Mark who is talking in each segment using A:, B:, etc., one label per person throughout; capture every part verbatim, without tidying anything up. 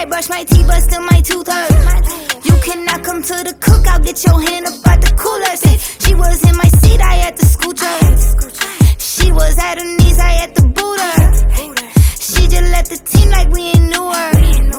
A: I brush my teeth, but still my tooth hurt. You cannot come to the cookout, get your hand up out the cooler. Say, she was in my seat, I had to scoot her. She was at her knees, I had to boot her. She just left the team like we ain't knew her.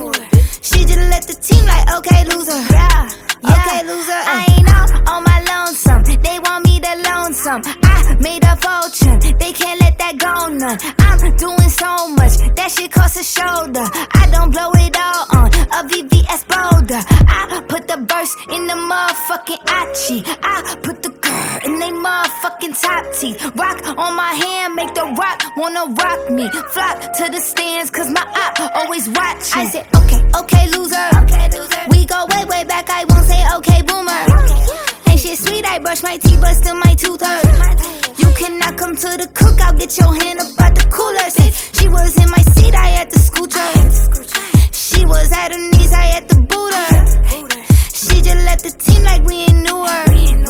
A: She just left the team like, okay, loser. Yeah, okay, loser. I ain't out on my lonesome. They want me to loan some. I made a fortune, they can't let that go none. I'm doing so much, that shit costs a shoulder. I don't blow it all on a V V S Boulder. I put the verse in the motherfucking Achi. I put the girl in they motherfucking top teeth. Rock on my hand, make the rock wanna rock me. Flock to the stands, cause my eye always watching. I said, okay, okay, loser. Okay, loser. We go way, way back, I won't say okay, boomer. Ain't shit sweet, I brush my teeth, but still my tooth hurt. You cannot come to the cookout, get your hand up out the cooler. Say, she was in my seat, I had to scoot her. She was at her knees, I had to boot her. She just left the team like we ain't knew her.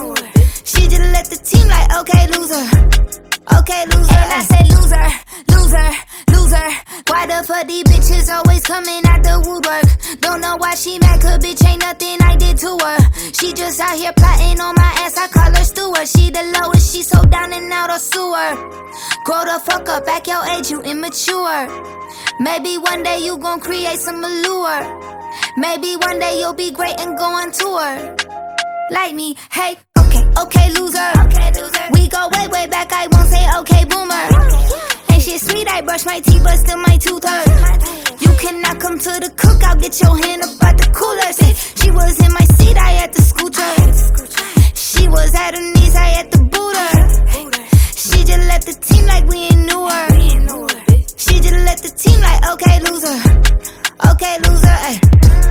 A: She just left the team like, okay, loser. Okay, loser. And I said, loser, loser, loser. Why the fuck these bitches always coming out the woodwork? Don't know why she mad, cause bitch ain't nothing I did to her. She just out here plotting on my ass, I call her steward. She the lowest, she so down and out of sewer. Grow the fuck up, back your age, you immature. Maybe one day you gon' create some allure. Maybe one day you'll be great and go on tour. Like me, hey, okay, okay, loser. Okay, loser. We go way, way back, I won't say okay, boomer. Ain't shit sweet, I brush my teeth, but still my tooth hurt. You cannot come to the cookout, get your hand up out the cooler. Say, she was in my seat, I had to scoot her. She was at her knees, I had to boot her. She just left the team like we ain't knew her. She just left the team like, okay, loser. Okay, loser, ayy.